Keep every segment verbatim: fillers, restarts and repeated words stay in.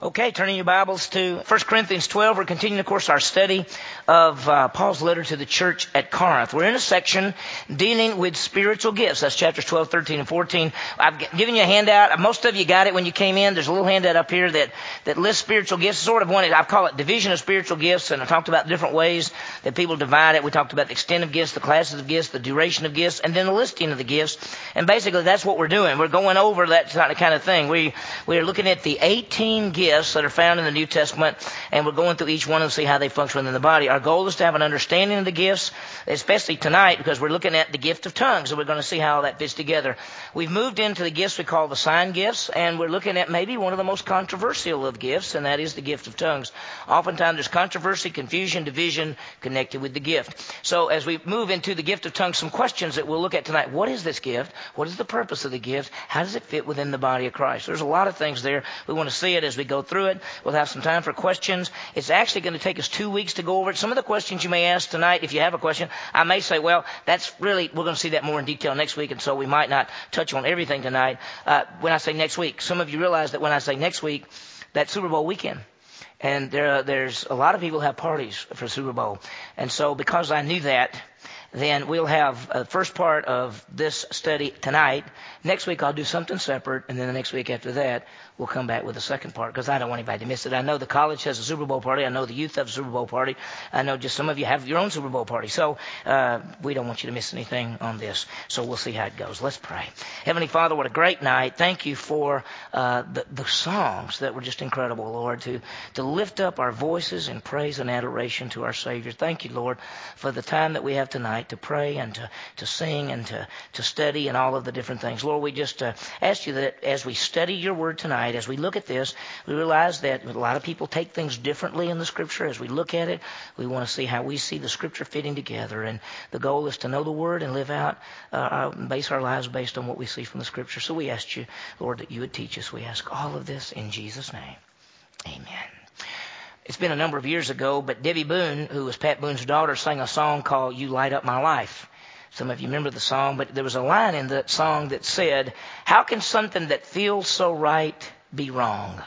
Okay, turning your Bibles to First Corinthians twelve. We're continuing, of course, our study of uh, Paul's letter to the church at Corinth. We're in a section dealing with spiritual gifts. That's chapters twelve, thirteen, and fourteen. I've given you a handout. Most of you got it when you came in. There's a little handout up here that, that lists spiritual gifts. Sort of one, I call it division of spiritual gifts, and I talked about different ways that people divide it. We talked about the extent of gifts, the classes of gifts, the duration of gifts, and then the listing of the gifts. And basically, that's what we're doing. We're going over that kind of thing. We, we're looking at the eighteen gifts that are found in the New Testament, and we're going through each one and see how they function within the body. Our goal is to have an understanding of the gifts, especially tonight, because we're looking at the gift of tongues, and we're going to see how that fits together. We've moved into the gifts we call the sign gifts, and we're looking at maybe one of the most controversial of gifts, and that is the gift of tongues. Oftentimes there's controversy, confusion, division connected with the gift. So as we move into the gift of tongues, some questions that we'll look at tonight. What is this gift? What is the purpose of the gift? How does it fit within the body of Christ? There's a lot of things there. We want to see it as we go through it. We'll have some time for questions. It's actually going to take us two weeks to go over it. Some of the questions you may ask tonight, if you have a question, I may say, well, that's really, we're going to see that more in detail next week, and so we might not touch on everything tonight. Uh, when I say next week, some of you realize that when I say next week, that's Super Bowl weekend. And there, there's a lot of people who have parties for Super Bowl. And so because I knew that, then we'll have a first part of this study tonight. Next week I'll do something separate, and then the next week after that we'll come back with the second part, because I don't want anybody to miss it. I know the college has a Super Bowl party. I know the youth have a Super Bowl party. I know just some of you have your own Super Bowl party. So uh, we don't want you to miss anything on this. So we'll see how it goes. Let's pray. Heavenly Father, what a great night. Thank you for uh, the, the songs that were just incredible, Lord, to, to lift up our voices in praise and adoration to our Savior. Thank you, Lord, for the time that we have tonight to pray and to, to sing and to, to study and all of the different things. Lord, we just uh, ask you that as we study your word tonight, as we look at this, we realize that a lot of people take things differently in the Scripture. As we look at it, we want to see how we see the Scripture fitting together. And the goal is to know the Word and live out, uh, base our lives based on what we see from the Scripture. So we ask you, Lord, that you would teach us. We ask all of this in Jesus' name. Amen. It's been a number of years ago, but Debbie Boone, who was Pat Boone's daughter, sang a song called You Light Up My Life. Some of you remember the song, but there was a line in that song that said, how can something that feels so right be wrong?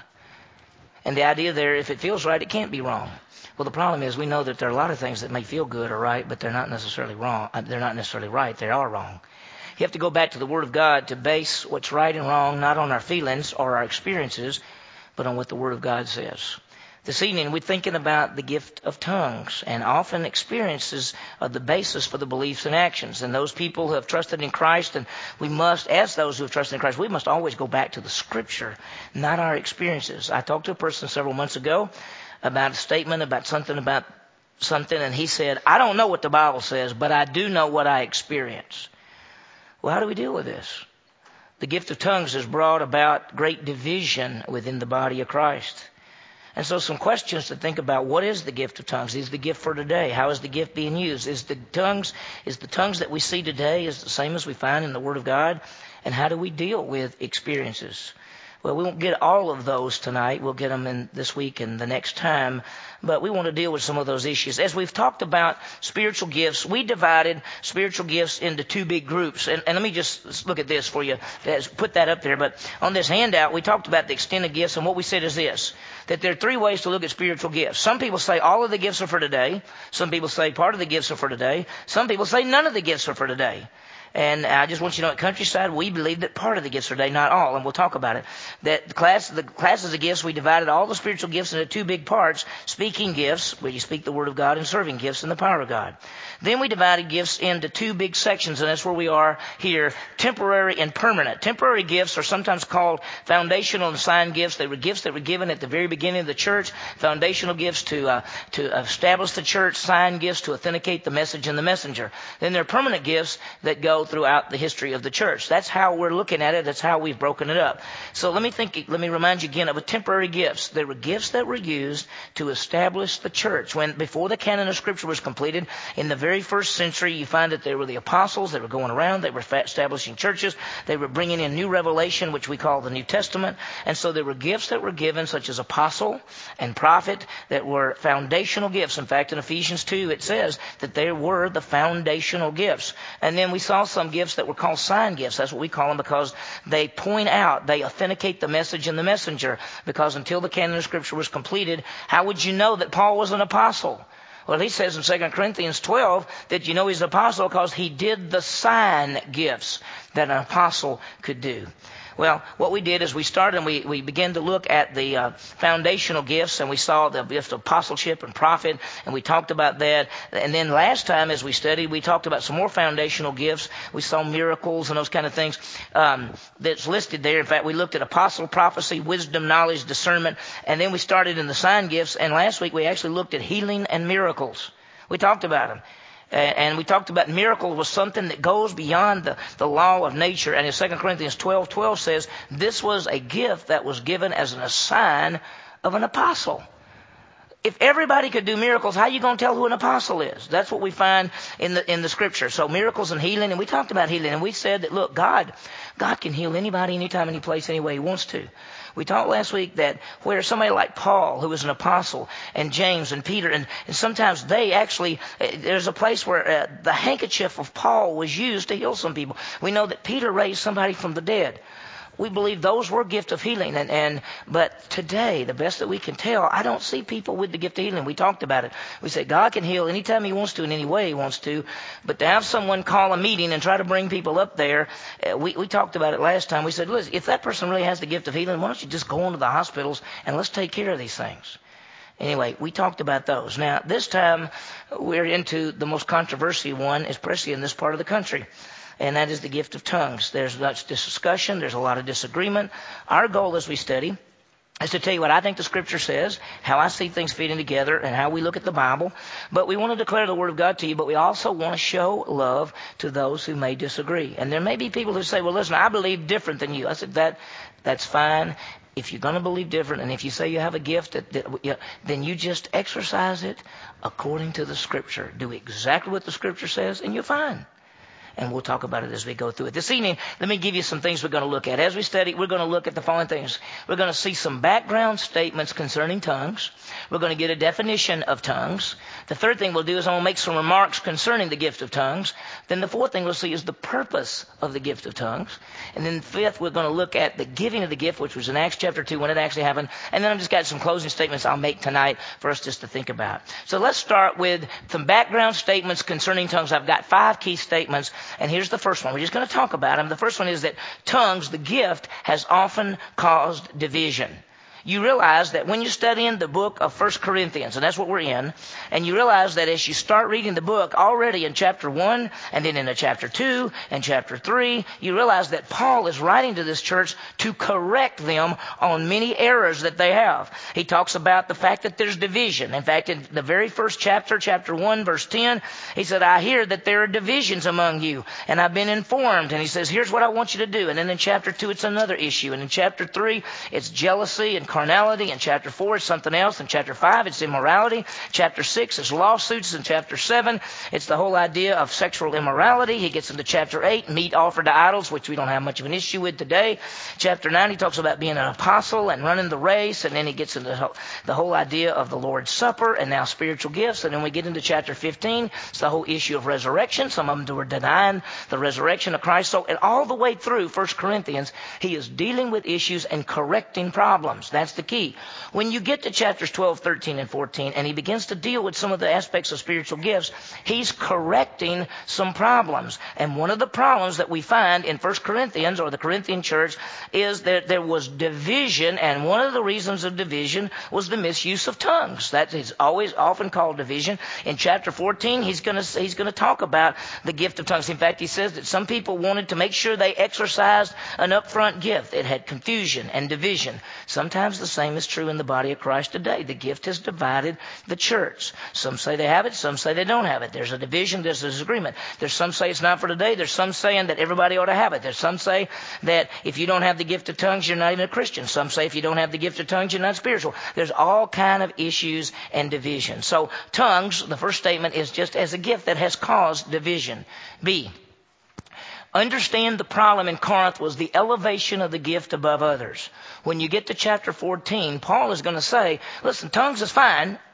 And the idea there, if it feels right, it can't be wrong. Well, the problem is we know that there are a lot of things that may feel good or right, but they're not necessarily wrong. They're not necessarily right. They are wrong. You have to go back to the Word of God to base what's right and wrong, not on our feelings or our experiences, but on what the Word of God says. This evening, we're thinking about the gift of tongues, and often experiences are the basis for the beliefs and actions. And those people who have trusted in Christ, and we must, as those who have trusted in Christ, we must always go back to the Scripture, not our experiences. I talked to a person several months ago about a statement about something about something, and he said, I don't know what the Bible says, but I do know what I experience. Well, how do we deal with this? The gift of tongues has brought about great division within the body of Christ. And so some questions to think about. What is the gift of tongues? Is the gift for today? How is the gift being used? Is the tongues, is the tongues that we see today is the same as we find in the Word of God? And how do we deal with experiences? Well, we won't get all of those tonight. We'll get them in this week and the next time. But we want to deal with some of those issues. As we've talked about spiritual gifts, we divided spiritual gifts into two big groups. And, and let me just look at this for you. Put that up there. But on this handout, we talked about the extent of gifts. And what we said is this, that there are three ways to look at spiritual gifts. Some people say all of the gifts are for today. Some people say part of the gifts are for today. Some people say none of the gifts are for today. And I just want you to know at Countryside, we believe that part of the gifts are today, not all, and we'll talk about it. That the class, the classes of gifts, we divided all the spiritual gifts into two big parts. Speaking gifts, where you speak the Word of God, and serving gifts and the power of God. Then we divided gifts into two big sections, and that's where we are here, temporary and permanent. Temporary gifts are sometimes called foundational and sign gifts. They were gifts that were given at the very beginning of the church. Foundational gifts to uh, to establish the church, sign gifts to authenticate the message and the messenger. Then there are permanent gifts that go throughout the history of the church. That's how we're looking at it. That's how we've broken it up. So let me think, let me remind you again of a temporary gifts. They were gifts that were used to establish the church. When before the canon of Scripture was completed, in the very first century, you find that there were the apostles that were going around. They were establishing churches. They were bringing in new revelation, which we call the New Testament. And so there were gifts that were given, such as apostle and prophet, that were foundational gifts. In fact, in Ephesians two, it says that there were the foundational gifts. And then we saw some gifts that were called sign gifts. That's what we call them because they point out, they authenticate the message and the messenger. Because until the canon of Scripture was completed, how would you know that Paul was an apostle? Well, he says in Second Corinthians twelve that you know he's an apostle because he did the sign gifts that an apostle could do. Well, what we did is we started and we, we began to look at the uh, foundational gifts, and we saw the gift of apostleship and prophet, and we talked about that. And then last time as we studied, we talked about some more foundational gifts. We saw miracles and those kind of things um, that's listed there. In fact, we looked at apostle, prophecy, wisdom, knowledge, discernment, and then we started in the sign gifts. And last week we actually looked at healing and miracles. We talked about them. And we talked about miracle was something that goes beyond the, the law of nature. And in Second Corinthians twelve twelve says, this was a gift that was given as a sign of an apostle. If everybody could do miracles, how are you going to tell who an apostle is? That's what we find in the in the Scripture. So miracles and healing, and we talked about healing, and we said that, look, God, God can heal anybody, anytime, any place, any way He wants to. We talked last week that where somebody like Paul, who was an apostle, and James and Peter, and, and sometimes they actually, there's a place where uh, the handkerchief of Paul was used to heal some people. We know that Peter raised somebody from the dead. We believe those were gifts of healing. And, and but today, the best that we can tell, I don't see people with the gift of healing. We talked about it. We said God can heal anytime He wants to, in any way He wants to. But to have someone call a meeting and try to bring people up there, uh, we, we talked about it last time. We said, listen, if that person really has the gift of healing, why don't you just go into the hospitals and let's take care of these things. Anyway, we talked about those. Now, this time, we're into the most controversial one, especially in this part of the country. And that is the gift of tongues. There's much discussion. There's a lot of disagreement. Our goal as we study is to tell you what I think the Scripture says, how I see things fitting together, and how we look at the Bible. But we want to declare the Word of God to you, but we also want to show love to those who may disagree. And there may be people who say, well, listen, I believe different than you. I said, that that's fine. If you're going to believe different, and if you say you have a gift, that, that, you know, then you just exercise it according to the Scripture. Do exactly what the Scripture says, and you're fine. And we'll talk about it as we go through it. This evening, let me give you some things we're going to look at. As we study, we're going to look at the following things. We're going to see some background statements concerning tongues. We're going to get a definition of tongues. The third thing we'll do is I'm going to make some remarks concerning the gift of tongues. Then the fourth thing we'll see is the purpose of the gift of tongues. And then fifth, we're going to look at the giving of the gift, which was in Acts chapter two when it actually happened. And then I've just got some closing statements I'll make tonight for us just to think about. So let's start with some background statements concerning tongues. I've got five key statements. And here's the first one. We're just going to talk about them. The first one is that tongues, the gift, has often caused division. You realize that when you're studying the book of First Corinthians, and that's what we're in, and you realize that as you start reading the book, already in chapter one, and then in chapter two, and chapter three, you realize that Paul is writing to this church to correct them on many errors that they have. He talks about the fact that there's division. In fact, in the very first chapter, chapter one, verse ten, he said, I hear that there are divisions among you, and I've been informed. And he says, here's what I want you to do. And then in chapter two, it's another issue. And in chapter three, it's jealousy and carnality. In chapter four, it's something else. In chapter five, it's immorality. Chapter six is lawsuits. In chapter seven, it's the whole idea of sexual immorality. He gets into chapter eight, meat offered to idols, which we don't have much of an issue with today. Chapter nine, he talks about being an apostle and running the race. And then he gets into the whole, the whole idea of the Lord's Supper and now spiritual gifts. And then we get into chapter fifteen, it's the whole issue of resurrection. Some of them were denying the resurrection of Christ. So, and all the way through First Corinthians, he is dealing with issues and correcting problems. That's the key. When you get to chapters twelve, thirteen, and fourteen, and he begins to deal with some of the aspects of spiritual gifts, he's correcting some problems. And one of the problems that we find in First Corinthians, or the Corinthian church, is that there was division, and one of the reasons of division was the misuse of tongues. That is always often called division. In chapter fourteen, he's going to he's going to talk about the gift of tongues. In fact, he says that some people wanted to make sure they exercised an upfront gift. It had confusion and division. Sometimes the same is true in the body of Christ today. The gift has divided the church. Some say they have it, some say they don't have it. There's a division, there's a disagreement. There's some say it's not for today. There's some saying that everybody ought to have it. There's some say that if you don't have the gift of tongues, you're not even a Christian. Some say if you don't have the gift of tongues, you're not spiritual. There's all kind of issues and division. So tongues, the first statement, is just as a gift that has caused division. B, understand the problem in Corinth was the elevation of the gift above others. When you get to chapter fourteen, Paul is going to say, listen, tongues is fine.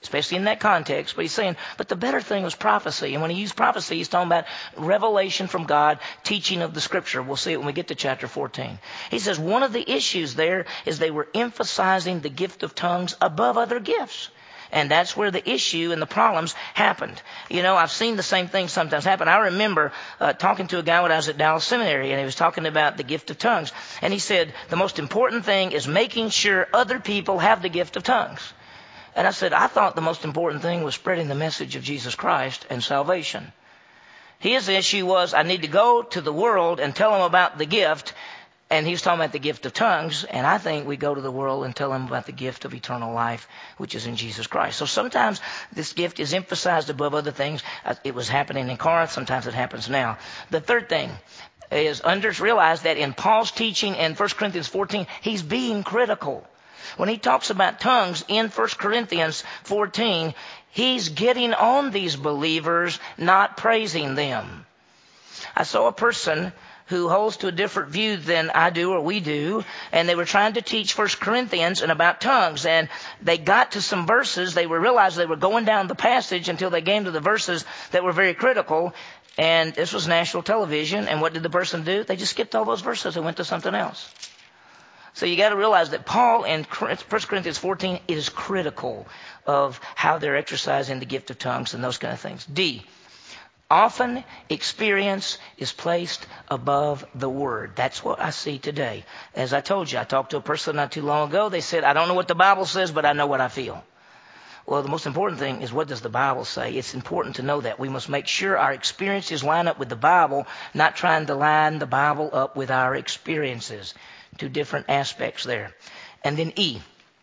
especially in that context. But he's saying, but the better thing was prophecy. And when he used prophecy, he's talking about revelation from God, teaching of the Scripture. We'll see it when we get to chapter fourteen. He says one of the issues there is they were emphasizing the gift of tongues above other gifts. And that's where the issue and the problems happened. You know, I've seen the same thing sometimes happen. I remember uh, talking to a guy when I was at Dallas Seminary, and he was talking about the gift of tongues. And he said, the most important thing is making sure other people have the gift of tongues. And I said, I thought the most important thing was spreading the message of Jesus Christ and salvation. His issue was, I need to go to the world and tell them about the gift. And he was talking about the gift of tongues. And I think we go to the world and tell them about the gift of eternal life, which is in Jesus Christ. So sometimes this gift is emphasized above other things. It was happening in Corinth. Sometimes it happens now. The third thing is under, realize that in Paul's teaching in First Corinthians fourteen, he's being critical. When he talks about tongues in First Corinthians fourteen, he's getting on these believers, not praising them. I saw a person who holds to a different view than I do or we do, and they were trying to teach First Corinthians and about tongues, and they got to some verses. They were realized they were going down the passage until they came to the verses that were very critical, and this was national television, and what did the person do? They just skipped all those verses and went to something else. So you got to realize that Paul in First Corinthians fourteen is critical of how they're exercising the gift of tongues and those kind of things. D, often experience is placed above the word. That's what I see today. As I told you, I talked to a person not too long ago. They said, I don't know what the Bible says, but I know what I feel. Well, the most important thing is, what does the Bible say? It's important to know that. We must make sure our experiences line up with the Bible, not trying to line the Bible up with our experiences. Two different aspects there. And then E,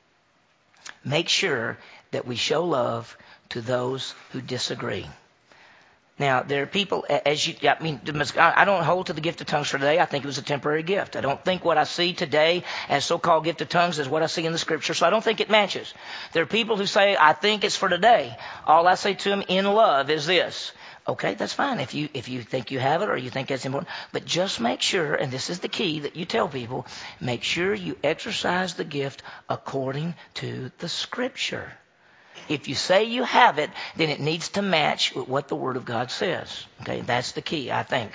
make sure that we show love to those who disagree. Now, there are people, as you, I mean, I don't hold to the gift of tongues for today. I think it was a temporary gift. I don't think what I see today as so-called gift of tongues is what I see in the Scripture, so I don't think it matches. There are people who say, I think it's for today. All I say to them in love is this. Okay, that's fine if you if you think you have it or you think that's important. But just make sure, and this is the key that you tell people, make sure you exercise the gift according to the Scripture. If you say you have it, then it needs to match with what the Word of God says. Okay, that's the key, I think.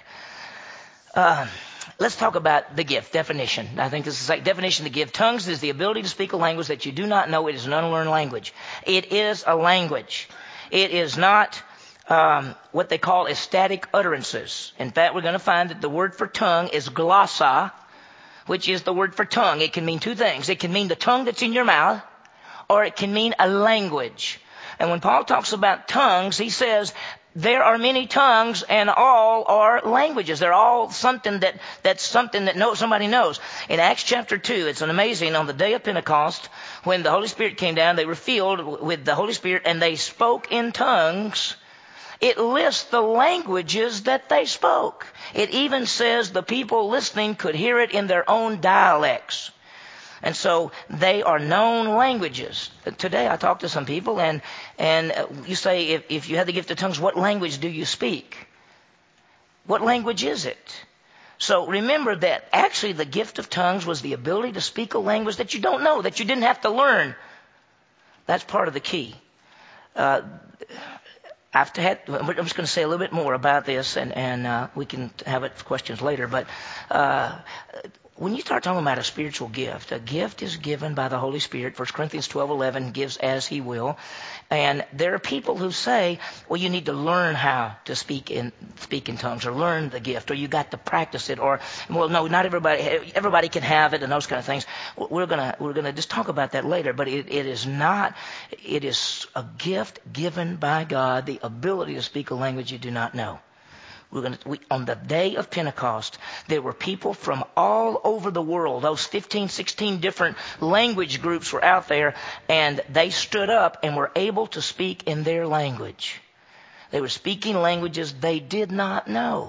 Uh, let's talk about the gift, definition. I think this is like definition of the gift. Tongues is the ability to speak a language that you do not know. It is an unlearned language. It is a language. It is not um, what they call ecstatic utterances. In fact, we're going to find that the word for tongue is glossa, which is the word for tongue. It can mean two things. It can mean the tongue that's in your mouth, or it can mean a language. And when Paul talks about tongues, he says there are many tongues and all are languages. They're all something that, that's something that no, somebody knows. In Acts chapter two, it's an amazing, on the day of Pentecost, when the Holy Spirit came down, they were filled with the Holy Spirit and they spoke in tongues. It lists the languages that they spoke. It even says the people listening could hear it in their own dialects. And so they are known languages. Today I talk to some people and and you say, if, if you have the gift of tongues, what language do you speak? What language is it? So remember that actually the gift of tongues was the ability to speak a language that you don't know, that you didn't have to learn. That's part of the key. Uh, I've had, I'm just going to say a little bit more about this, and, and uh, we can have it for questions later. But uh, when you start talking about a spiritual gift, a gift is given by the Holy Spirit. First Corinthians twelve eleven gives as He will. And there are people who say, well, you need to learn how to speak in speak in tongues, or learn the gift, or you got to practice it, or, well, no, not everybody everybody can have it, and those kind of things. We're gonna we're gonna just talk about that later. But it, it is not. It is a gift given by God, the ability to speak a language you do not know. We're going to, we, on the day of Pentecost, there were people from all over the world. Those fifteen, sixteen different language groups were out there, and they stood up and were able to speak in their language. They were speaking languages they did not know.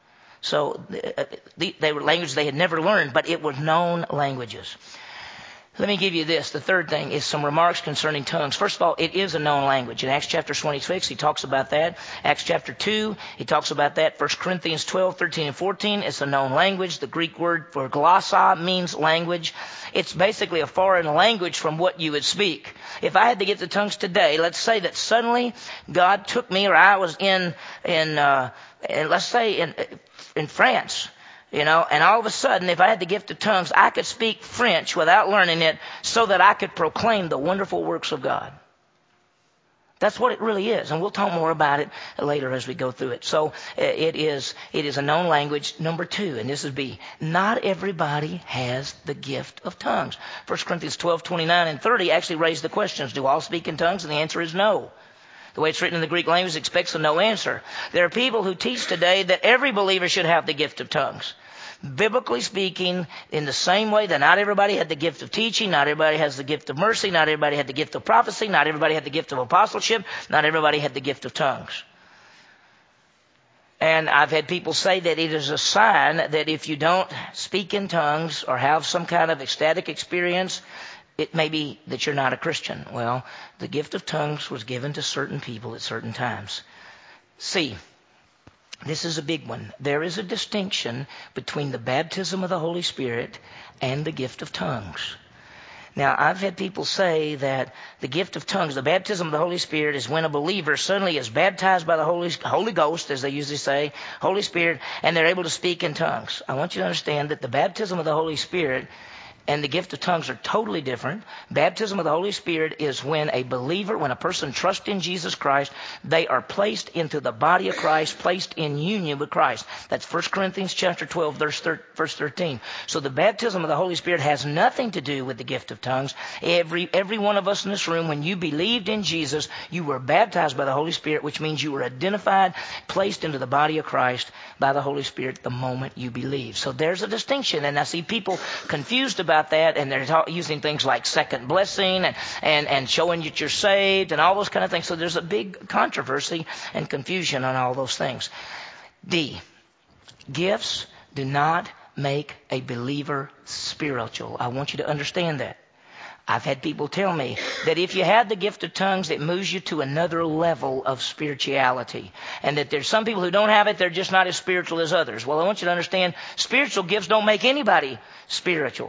So they were languages they had never learned, but it were known languages. Let me give you this. The third thing is some remarks concerning tongues. First of all, it is a known language. In Acts chapter twenty-six, he talks about that. Acts chapter two, he talks about that. First Corinthians twelve, thirteen, and fourteen, it's a known language. The Greek word for glossa means language. It's basically a foreign language from what you would speak. If I had to get the tongues today, let's say that suddenly God took me, or I was in, in, uh, in let's say in, in France. You know, and all of a sudden, if I had the gift of tongues, I could speak French without learning it so that I could proclaim the wonderful works of God. That's what it really is. And we'll talk more about it later as we go through it. So it is, it is a known language. Number two, and this is B, not everybody has the gift of tongues. First Corinthians twelve, twenty-nine and thirty actually raise the questions. Do all speak in tongues? And the answer is no. The way it's written in the Greek language expects a no answer. There are people who teach today that every believer should have the gift of tongues. Biblically speaking, in the same way that not everybody had the gift of teaching, not everybody has the gift of mercy, not everybody had the gift of prophecy, not everybody had the gift of apostleship, not everybody had the gift of tongues. And I've had people say that it is a sign that if you don't speak in tongues or have some kind of ecstatic experience, it may be that you're not a Christian. Well, the gift of tongues was given to certain people at certain times. See, this is a big one. There is a distinction between the baptism of the Holy Spirit and the gift of tongues. Now, I've had people say that the gift of tongues, the baptism of the Holy Spirit, is when a believer suddenly is baptized by the Holy, Holy Ghost, as they usually say, Holy Spirit, and they're able to speak in tongues. I want you to understand that the baptism of the Holy Spirit and the gift of tongues are totally different. Baptism of the Holy Spirit is when a believer, when a person trusts in Jesus Christ, they are placed into the body of Christ, placed in union with Christ. That's First Corinthians chapter twelve, verse thirteen. So the baptism of the Holy Spirit has nothing to do with the gift of tongues. Every, every one of us in this room, when you believed in Jesus, you were baptized by the Holy Spirit, which means you were identified, placed into the body of Christ by the Holy Spirit the moment you believe. So there's a distinction, and I see people confused about that, and they're ta- using things like second blessing and, and, and showing that you're saved and all those kind of things. So there's a big controversy and confusion on all those things. D, gifts do not make a believer spiritual. I want you to understand that. I've had people tell me that if you have the gift of tongues, it moves you to another level of spirituality. And that there's some people who don't have it, they're just not as spiritual as others. Well, I want you to understand, spiritual gifts don't make anybody spiritual.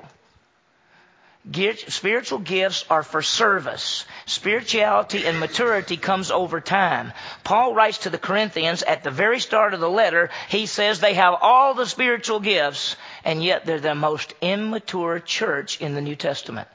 Spiritual gifts are for service. Spirituality and maturity comes over time. Paul writes to the Corinthians at the very start of the letter, he says they have all the spiritual gifts, and yet they're the most immature church in the New Testament.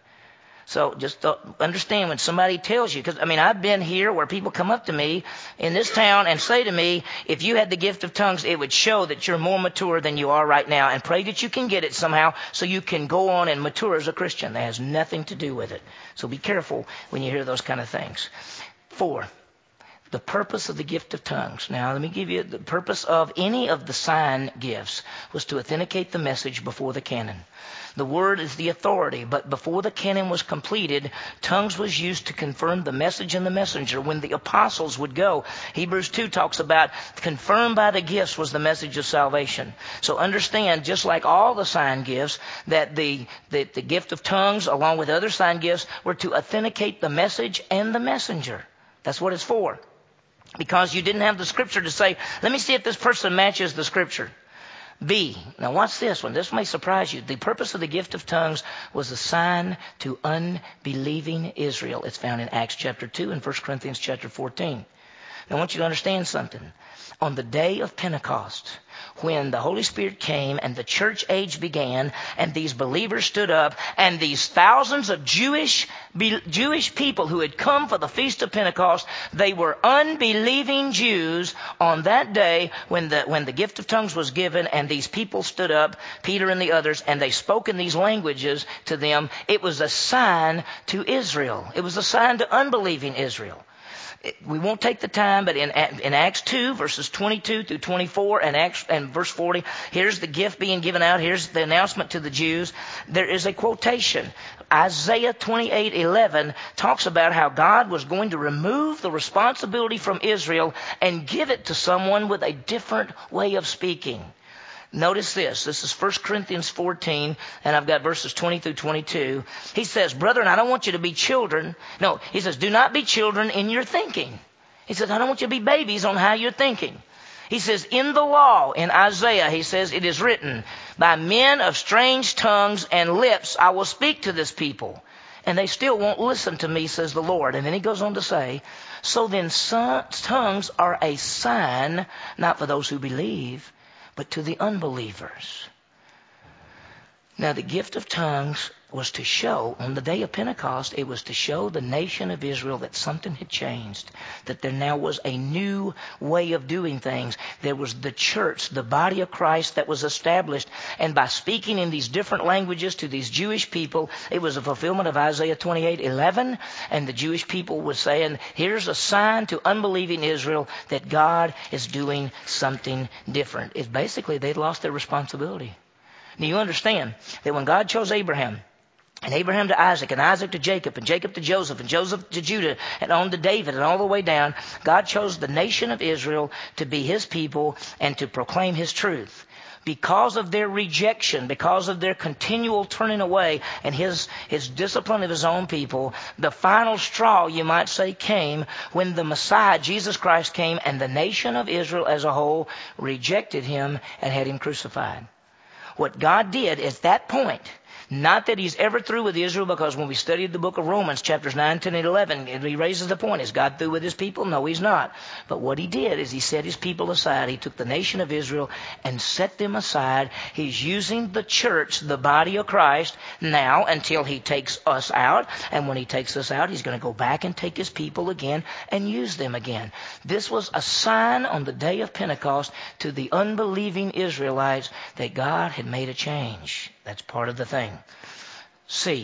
So just understand when somebody tells you, because I mean, I've been here where people come up to me in this town and say to me, if you had the gift of tongues, it would show that you're more mature than you are right now, and pray that you can get it somehow so you can go on and mature as a Christian. That has nothing to do with it. So be careful when you hear those kind of things. Four, the purpose of the gift of tongues. Now, let me give you the purpose of any of the sign gifts was to authenticate the message before the canon. The word is the authority, but before the canon was completed, tongues was used to confirm the message and the messenger when the apostles would go. Hebrews two talks about confirmed by the gifts was the message of salvation. So understand, just like all the sign gifts, that the, the, the gift of tongues, along with other sign gifts, were to authenticate the message and the messenger. That's what it's for. Because you didn't have the scripture to say, let me see if this person matches the scripture. B, now watch this one. This may surprise you. The purpose of the gift of tongues was a sign to unbelieving Israel. It's found in Acts chapter two and First Corinthians chapter fourteen. Now I want you to understand something. On the day of Pentecost, when the Holy Spirit came and the church age began and these believers stood up and these thousands of Jewish Jewish people who had come for the Feast of Pentecost, they were unbelieving Jews on that day when the when the gift of tongues was given, and these people stood up, Peter and the others, and they spoke in these languages to them. It was a sign to Israel. It was a sign to unbelieving Israel. We won't take the time, but in, in Acts two, verses twenty-two through twenty-four, and Acts and verse forty, here's the gift being given out. Here's the announcement to the Jews. There is a quotation. Isaiah twenty-eight eleven talks about how God was going to remove the responsibility from Israel and give it to someone with a different way of speaking. Notice this. This is First Corinthians fourteen, and I've got verses twenty through twenty-two. He says, brethren, I don't want you to be children. No, he says, do not be children in your thinking. He says, I don't want you to be babies on how you're thinking. He says, in the law, in Isaiah, he says, it is written, by men of strange tongues and lips I will speak to this people, and they still won't listen to me, says the Lord. And then he goes on to say, so then some tongues are a sign, not for those who believe, but to the unbelievers. Now, the gift of tongues was to show, on the day of Pentecost, it was to show the nation of Israel that something had changed, that there now was a new way of doing things. There was the church, the body of Christ that was established. And by speaking in these different languages to these Jewish people, it was a fulfillment of Isaiah twenty-eight eleven. And the Jewish people were saying, here's a sign to unbelieving Israel that God is doing something different. It's basically they'd lost their responsibility. Now you understand that when God chose Abraham, and Abraham to Isaac, and Isaac to Jacob, and Jacob to Joseph, and Joseph to Judah, and on to David, and all the way down, God chose the nation of Israel to be his people and to proclaim his truth. Because of their rejection, because of their continual turning away, and his, his discipline of his own people, the final straw, you might say, came when the Messiah, Jesus Christ, came, and the nation of Israel as a whole rejected him and had him crucified. What God did at that point, not that he's ever through with Israel, because when we studied the book of Romans, chapters nine, ten, and eleven, he raises the point, is God through with his people? No, he's not. But what he did is he set his people aside. He took the nation of Israel and set them aside. He's using the church, the body of Christ, now until he takes us out. And when he takes us out, he's going to go back and take his people again and use them again. This was a sign on the day of Pentecost to the unbelieving Israelites that God had made a change. That's part of the thing. C,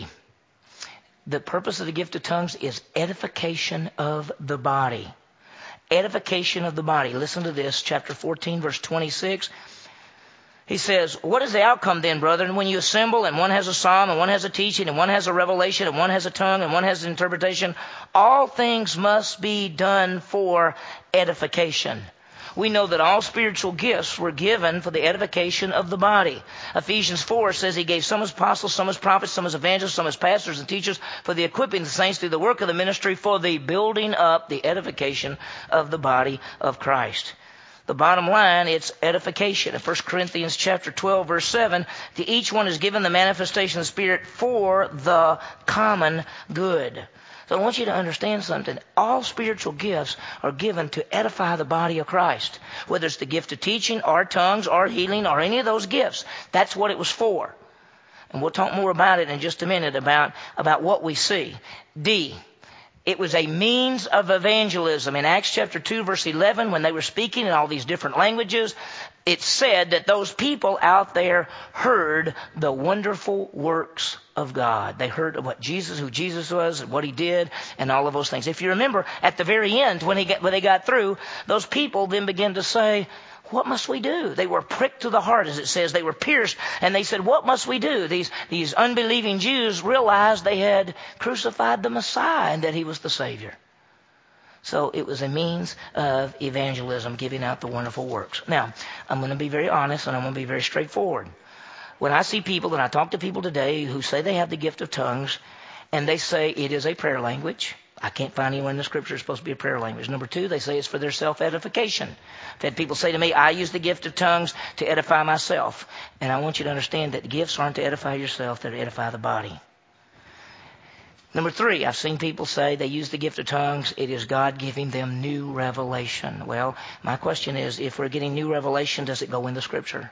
the purpose of the gift of tongues is edification of the body. Edification of the body. Listen to this, chapter fourteen, verse twenty-six. He says, what is the outcome then, brethren, when you assemble and one has a psalm and one has a teaching and one has a revelation and one has a tongue and one has an interpretation? All things must be done for edification. We know that all spiritual gifts were given for the edification of the body. Ephesians four says he gave some as apostles, some as prophets, some as evangelists, some as pastors and teachers for the equipping of the saints through the work of the ministry for the building up, the edification of the body of Christ. The bottom line, it's edification. In First Corinthians chapter twelve, verse seven, to each one is given the manifestation of the Spirit for the common good. So I want you to understand something. All spiritual gifts are given to edify the body of Christ. Whether it's the gift of teaching or tongues or healing or any of those gifts, that's what it was for. And we'll talk more about it in just a minute about, about what we see. D, it was a means of evangelism. In Acts chapter two, verse eleven, when they were speaking in all these different languages, it said that those people out there heard the wonderful works of God. They heard of what Jesus, who Jesus was, and what he did, and all of those things. If you remember, at the very end, when, he got, when they got through, those people then began to say, what must we do? They were pricked to the heart, as it says. They were pierced, and they said, what must we do? These, these unbelieving Jews realized they had crucified the Messiah and that he was the Savior. So it was a means of evangelism, giving out the wonderful works. Now, I'm going to be very honest, and I'm going to be very straightforward. When I see people, and I talk to people today who say they have the gift of tongues, and they say it is a prayer language. I can't find anywhere in the Scripture it's supposed to be a prayer language. Number two, they say it's for their self-edification. I've had people say to me, I use the gift of tongues to edify myself. And I want you to understand that gifts aren't to edify yourself, they're to edify the body. Number three, I've seen people say they use the gift of tongues. It is God giving them new revelation. Well, my question is, if we're getting new revelation, does it go in the Scripture?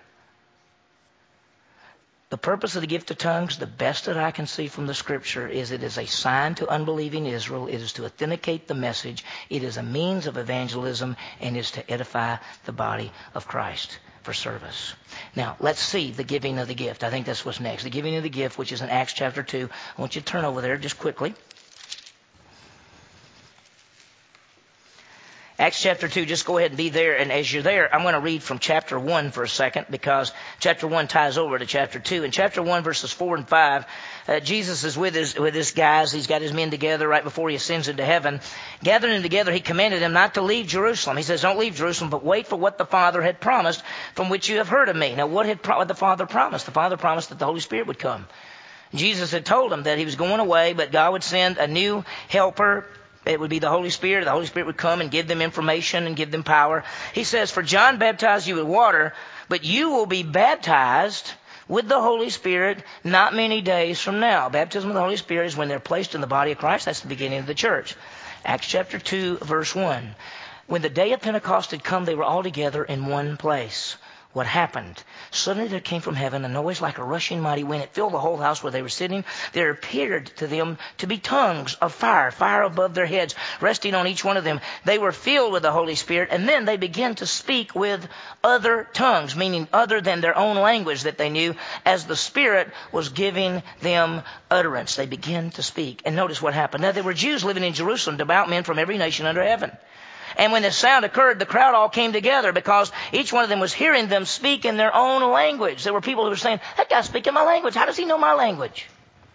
The purpose of the gift of tongues, the best that I can see from the Scripture, is it is a sign to unbelieving Israel. It is to authenticate the message. It is a means of evangelism, and is to edify the body of Christ for service. Now, let's see the giving of the gift. I think that's what's next. The giving of the gift, which is in Acts chapter two. I want you to turn over there just quickly. Acts chapter two, just go ahead and be there. And as you're there, I'm going to read from chapter one for a second because chapter one ties over to chapter two. In chapter one, verses four and five, uh, Jesus is with his, with his guys. He's got his men together right before he ascends into heaven. Gathering them together, he commanded them not to leave Jerusalem. He says, don't leave Jerusalem, but wait for what the Father had promised, from which you have heard of me. Now, what had pro- the Father promised? The Father promised that the Holy Spirit would come. Jesus had told them that he was going away, but God would send a new helper. It would be the Holy Spirit. The Holy Spirit would come and give them information and give them power. He says, for John baptized you with water, but you will be baptized with the Holy Spirit not many days from now. Baptism with the Holy Spirit is when they're placed in the body of Christ. That's the beginning of the church. Acts chapter two, verse one. When the day of Pentecost had come, they were all together in one place. What happened? Suddenly there came from heaven a noise like a rushing mighty wind. It filled the whole house where they were sitting. There appeared to them to be tongues of fire, fire above their heads, resting on each one of them. They were filled with the Holy Spirit, and then they began to speak with other tongues, meaning other than their own language that they knew, as the Spirit was giving them utterance. They began to speak. And notice what happened. Now there were Jews living in Jerusalem, devout men from every nation under heaven. And when this sound occurred, the crowd all came together because each one of them was hearing them speak in their own language. There were people who were saying, that guy's speaking my language. How does he know my language?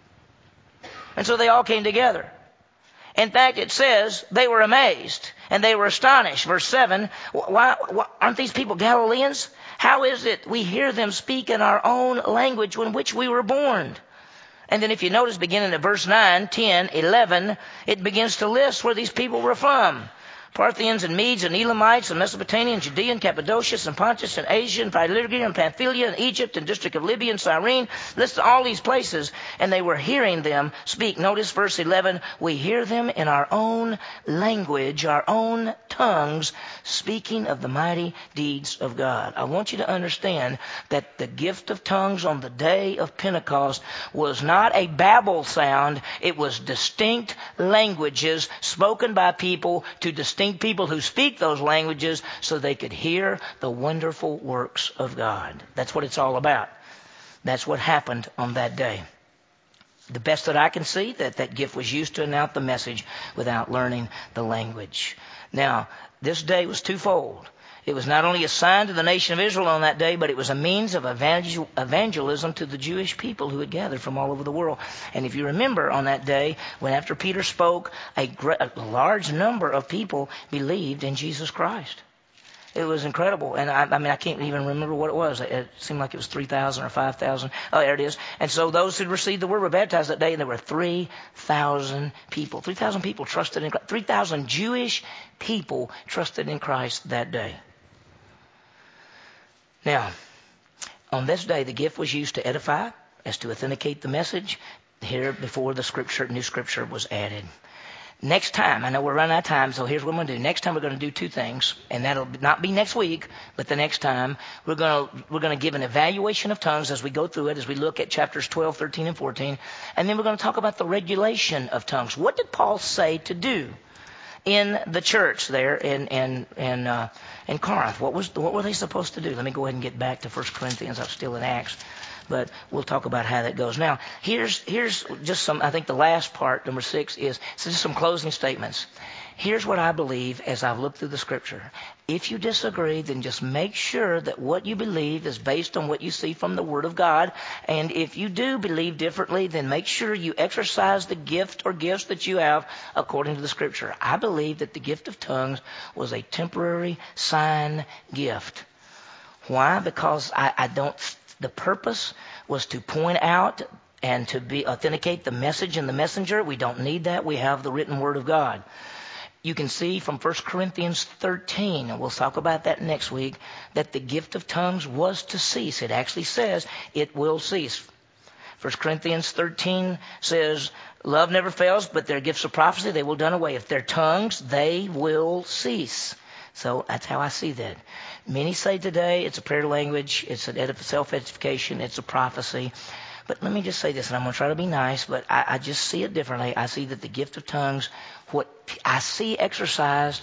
And so they all came together. In fact, it says they were amazed and they were astonished. Verse seven, why, why, aren't these people Galileans? How is it we hear them speak in our own language in which we were born? And then if you notice, beginning at verse nine, ten, eleven, it begins to list where these people were from. Parthians and Medes and Elamites and Mesopotamia and Judea and Cappadocia and Pontus and Asia and Phrygia and Pamphylia and Egypt and district of Libya and Cyrene. Lists all these places, and they were hearing them speak. Notice verse eleven, we hear them in our own language, our own tongues, speaking of the mighty deeds of God. I want you to understand that the gift of tongues on the day of Pentecost was not a babble sound. It was distinct languages spoken by people to distinct people who speak those languages so they could hear the wonderful works of God. That's what it's all about. That's what happened on that day. The best that I can see, that that gift was used to announce the message without learning the language. Now, this day was twofold. It was not only a sign to the nation of Israel on that day, but it was a means of evangel- evangelism to the Jewish people who had gathered from all over the world. And if you remember on that day, when after Peter spoke, a, great, a large number of people believed in Jesus Christ. It was incredible. And I, I mean, I can't even remember what it was. It seemed like it was three thousand or five thousand. Oh, there it is. And so those who received the word were baptized that day, and there were three thousand people. three thousand people trusted in Christ. three thousand Jewish people trusted in Christ that day. Now, on this day, the gift was used to edify, as to authenticate the message, here before the scripture, new scripture was added. Next time, I know we're running out of time, so here's what I'm going to do. Next time, we're going to do two things, and that'll not be next week, but the next time, we're going to we're going to give an evaluation of tongues as we go through it, as we look at chapters twelve, thirteen, and fourteen, and then we're going to talk about the regulation of tongues. What did Paul say to do in the church there in in in, uh, in Corinth? What was what were they supposed to do? Let me go ahead and get back to First Corinthians. I'm still in Acts. But we'll talk about how that goes. Now, here's here's just some, I think the last part, number six, is so just some closing statements. Here's what I believe as I've looked through the scripture. If you disagree, then just make sure that what you believe is based on what you see from the Word of God. And if you do believe differently, then make sure you exercise the gift or gifts that you have according to the scripture. I believe that the gift of tongues was a temporary sign gift. Why? Because I, I don't... The purpose was to point out and to be authenticate the message and the messenger. We don't need that. We have the written word of God. You can see from First Corinthians thirteen, and we'll talk about that next week, that the gift of tongues was to cease. It actually says it will cease. First Corinthians thirteen says, love never fails, but their gifts of prophecy, they will done away. If they're tongues, they will cease. So that's how I see that. Many say today it's a prayer language, it's an edif- self-edification, it's a prophecy. But let me just say this, and I'm going to try to be nice, but I, I just see it differently. I see that the gift of tongues, what I see exercised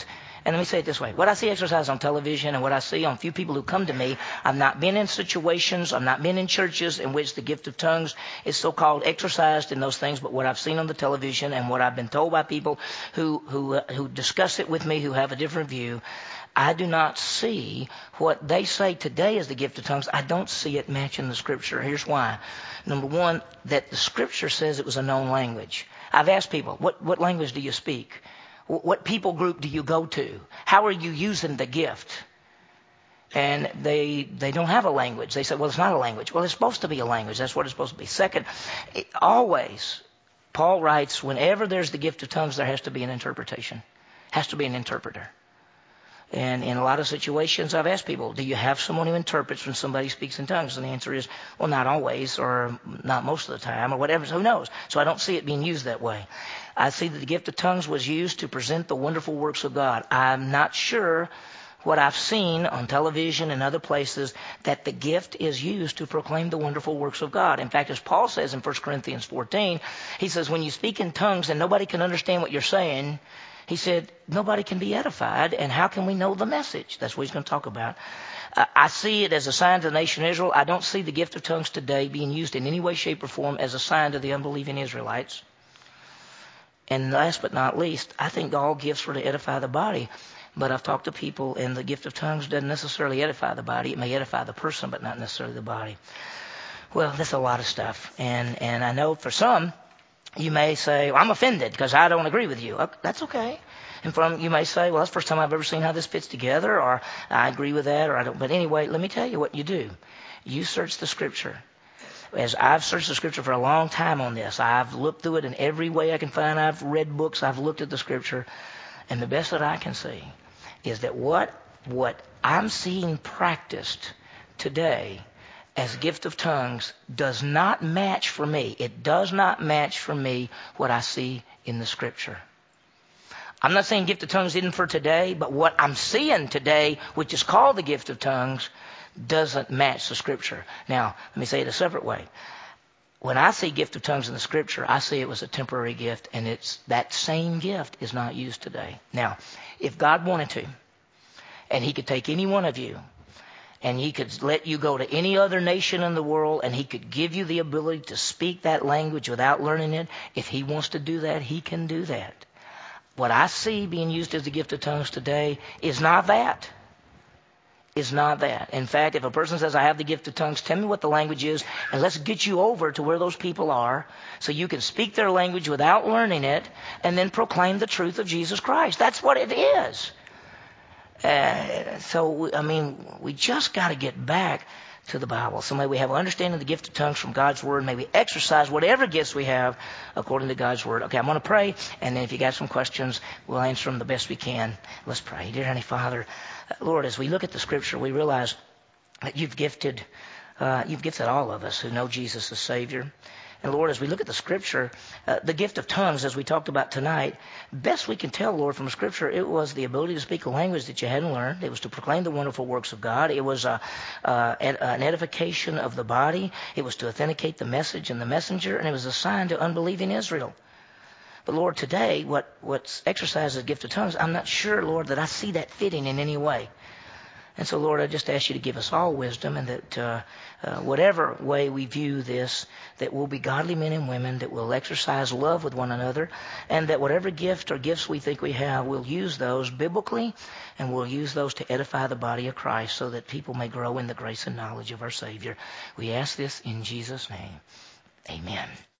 And let me say it this way. What I see exercised on television and what I see on few people who come to me, I've not been in situations, I've not been in churches in which the gift of tongues is so-called exercised in those things, but what I've seen on the television and what I've been told by people who, who, uh, who discuss it with me, who have a different view, I do not see what they say today is the gift of tongues. I don't see it matching the Scripture. Here's why. Number one, that the Scripture says it was a known language. I've asked people, what, what language do you speak? What people group do you go to? How are you using the gift? And they they don't have a language. They say, well, it's not a language. Well, it's supposed to be a language. That's what it's supposed to be. Second, it, always, Paul writes, whenever there's the gift of tongues, there has to be an interpretation. Has to be an interpreter. And in a lot of situations, I've asked people, do you have someone who interprets when somebody speaks in tongues? And the answer is, well, not always, or not most of the time, or whatever. Who knows? So I don't see it being used that way. I see that the gift of tongues was used to present the wonderful works of God. I'm not sure what I've seen on television and other places that the gift is used to proclaim the wonderful works of God. In fact, as Paul says in First Corinthians fourteen, he says, when you speak in tongues and nobody can understand what you're saying, he said, nobody can be edified, and how can we know the message? That's what he's going to talk about. Uh, I see it as a sign to the nation of Israel. I don't see the gift of tongues today being used in any way, shape, or form as a sign to the unbelieving Israelites. And last but not least, I think all gifts were to edify the body. But I've talked to people, and the gift of tongues doesn't necessarily edify the body. It may edify the person, but not necessarily the body. Well, that's a lot of stuff. And, and I know for some, you may say, well, I'm offended because I don't agree with you. That's okay. And from you may say, well, that's the first time I've ever seen how this fits together, or I agree with that, or I don't. But anyway, let me tell you what you do. You search the Scripture. As I've searched the Scripture for a long time on this, I've looked through it in every way I can find. I've read books. I've looked at the Scripture. And the best that I can see is that what, what I'm seeing practiced today as gift of tongues does not match for me. It does not match for me what I see in the Scripture. I'm not saying gift of tongues isn't for today, but what I'm seeing today, which is called the gift of tongues, doesn't match the Scripture. Now, let me say it a separate way. When I see gift of tongues in the Scripture, I see it was a temporary gift, and it's that same gift is not used today. Now, if God wanted to, and He could take any one of you, and He could let you go to any other nation in the world, and He could give you the ability to speak that language without learning it, if He wants to do that, He can do that. What I see being used as the gift of tongues today is not that. Is not that. In fact, if a person says, I have the gift of tongues, tell me what the language is, and let's get you over to where those people are so you can speak their language without learning it and then proclaim the truth of Jesus Christ. That's what it is. Uh, so, I mean, we just got to get back to the Bible. So may we have an understanding of the gift of tongues from God's Word. May we exercise whatever gifts we have according to God's Word. Okay, I'm going to pray, and then if you got some questions, we'll answer them the best we can. Let's pray. Dear Heavenly Father, Lord, as we look at the Scripture, we realize that you've gifted, uh, you've gifted all of us who know Jesus as Savior. And Lord, as we look at the Scripture, uh, the gift of tongues, as we talked about tonight, best we can tell, Lord, from the Scripture, it was the ability to speak a language that you hadn't learned. It was to proclaim the wonderful works of God. It was uh, uh, an edification of the body. It was to authenticate the message and the messenger, and it was a sign to unbelieving Israel. But Lord, today, what what's exercised as a gift of tongues, I'm not sure, Lord, that I see that fitting in any way. And so, Lord, I just ask you to give us all wisdom, and that uh, uh, whatever way we view this, that we'll be godly men and women, that will exercise love with one another, and that whatever gift or gifts we think we have, we'll use those biblically, and we'll use those to edify the body of Christ so that people may grow in the grace and knowledge of our Savior. We ask this in Jesus' name. Amen.